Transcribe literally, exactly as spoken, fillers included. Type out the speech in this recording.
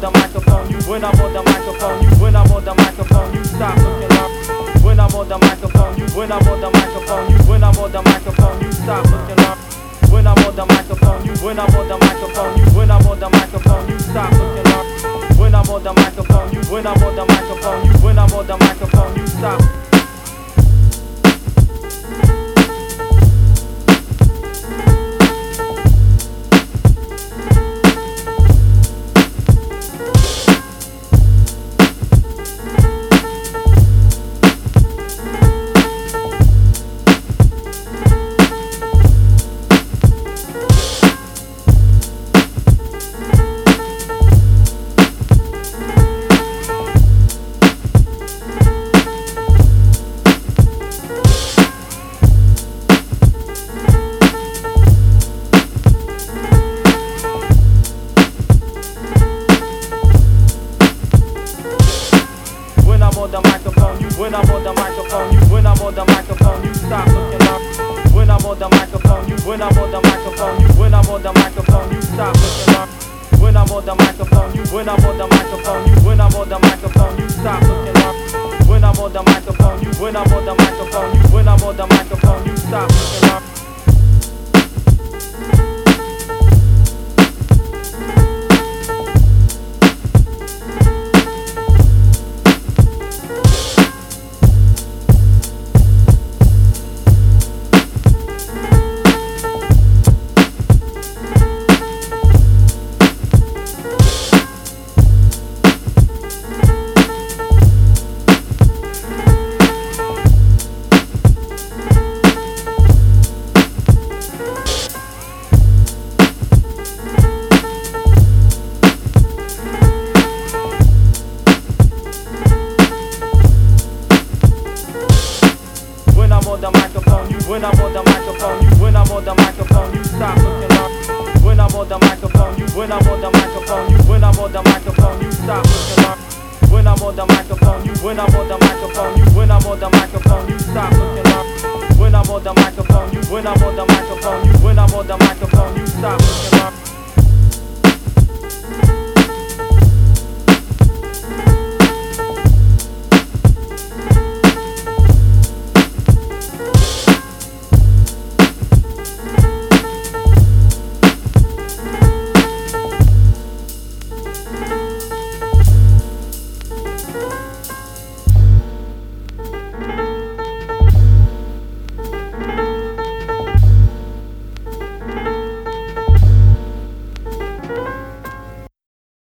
the microphone, you when I'm on the microphone, you when I'm on the microphone, you stop looking up. When I'm on the microphone, you when I'm on the microphone, you when I'm on the microphone, you stop looking up. When I'm on the microphone, you when I'm on the microphone, you when I'm on the microphone, you stop looking up. When I'm on the microphone, you when I'm on the microphone, you when I'm on the microphone, you stop. On the microphone, you when I'm on the microphone, you when I'm on the microphone, you stop looking up. When I'm on the microphone, you when I'm on the microphone, you when I'm on the microphone, you stop looking up. When I'm on the microphone, you when I'm on the microphone, you when I'm on the microphone, you stop looking up. When I'm on the microphone, you when I'm on the microphone, you when I'm on the microphone, you stop looking up. On the microphone, you when I'm on the microphone, you when I'm on the microphone, you stop looking up. When I'm on the microphone, you when I'm on the microphone, you when I'm on the microphone, you stop looking up. When I'm on the microphone, you when I'm on the microphone, you when I'm on the microphone, you stop looking up. When I'm on the microphone, you when I'm on the microphone, you when I'm on the microphone, you stop.